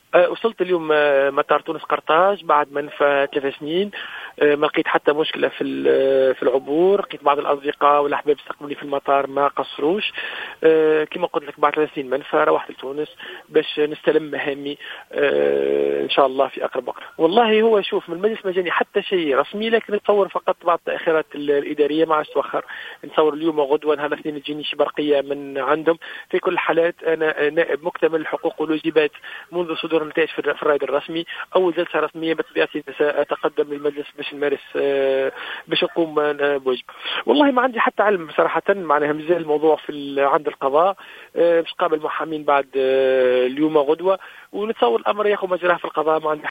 وصلت اليوم مطار تونس قرطاج بعد ما نفى 3 سنين. ما لقيت حتى مشكلة في العبور. لقيت بعض الأصدقاء والأحباب استقبلوني في المطار ما قصروش. كما قلت لك بعد 3 سنين منفى روحت لتونس باش نستلم مهامي إن شاء الله في أقرب وقت. والله هو شوف من المجلس ما جاني حتى شيء رسمي، لكن نتصور فقط بعض التأخيرات الإدارية ما عادش تتوخر. نتصور اليوم وغدوة نهار الاثنين تجيني شي برقية من عندهم. في كل الحالات أنا نائب مكتمل الحقوق والواجبات منذ صدور النتائج في الرائد الرسمي. أول جلسة رسمية بطبيعتي سأتقدم للمجلس باش نمارس باش نقوم بواجب. والله ما عندي حتى علم صراحة، معناها مازال الموضوع عند القضاء. باش قابل محامين بعد اليوم وغدوة، ونتصور الأمر ياخذ مجراه في القضاء. ما عندي